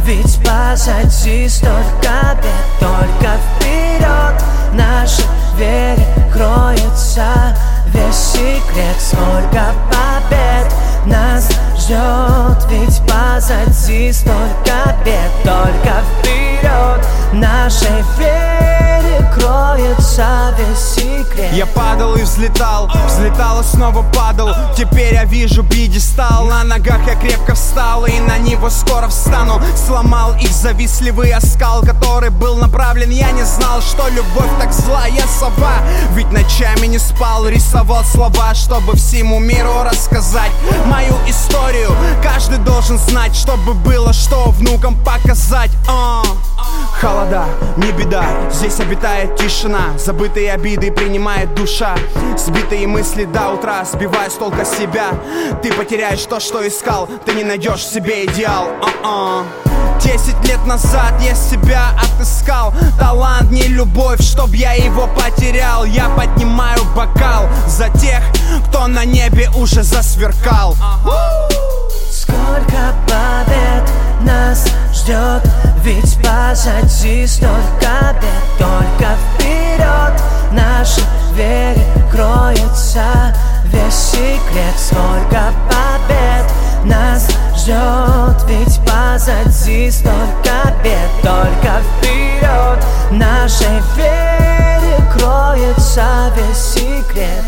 ведь позади столько бед. Только вперед в нашей вере кроется весь секрет. Сколько побед нас ждет, ведь позади столько бед. Только вперед в нашей вере кроется весь секрет. Я падал и взлетал, взлетал и снова падал. Теперь я вижу пьедестал. На ногах я крепко встал, и на него скоро встану. Сломал их завистливый оскал, который был направлен. Я не знал, что любовь так зла. Я сова, ведь ночами не спал. Рисовал слова, чтобы всему миру рассказать мою историю. Каждый должен знать, чтобы было что внукам показать. Холода, не беда, здесь обитает тишина. Забытые обиды принимает душа. Сбитые мысли до утра, сбивая с толка себя. Ты потеряешь то, что искал, ты не найдешь в себе идеал. 10 лет назад я себя отыскал. Талант, не любовь, чтоб я его потерял. Я поднимаю бокал за тех, кто на небе уже засверкал. Сколько побед нас ждет, ведь позади столько бед. Только вперед в нашей вере кроется весь секрет. Сколько побед нас ждет, ведь позади столько бед. Только вперед в нашей вере кроется весь секрет.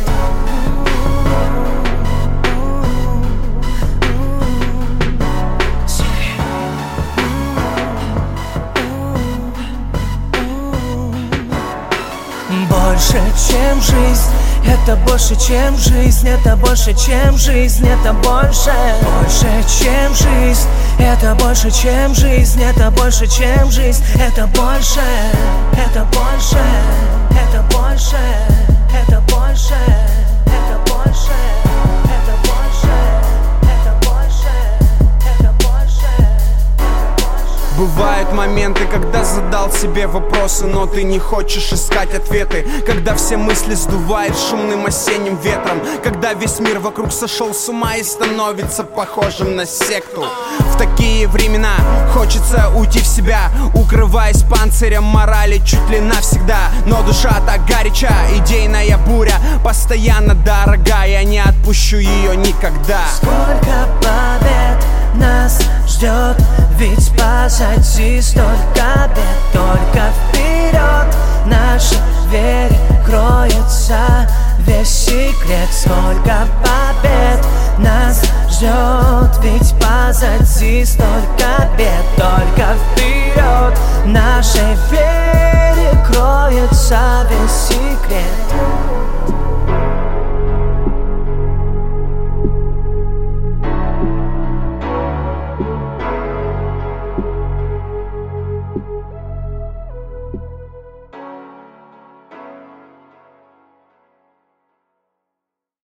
Больше, чем жизнь, это больше, чем жизнь, это больше, чем жизнь, это больше. Больше, чем жизнь, это больше, чем жизнь, это больше, чем жизнь, это больше, это больше, это больше, это больше, это больше, это больше, это больше, это больше, это больше. Бывают моменты, когда задал себе вопросы, но ты не хочешь искать ответы. Когда все мысли сдувает шумным осенним ветром. Когда весь мир вокруг сошел с ума и становится похожим на секту. В такие времена хочется уйти в себя, укрываясь панцирем морали чуть ли навсегда. Но душа так горяча, идейная буря постоянно дорога. Я не отпущу ее никогда. Сколько побед нас ждет, ведь позади столько бед. Только вперед в нашей вере кроется весь секрет. Сколько побед нас ждет, ведь позади столько бед. Только вперед в нашей вере кроется весь секрет.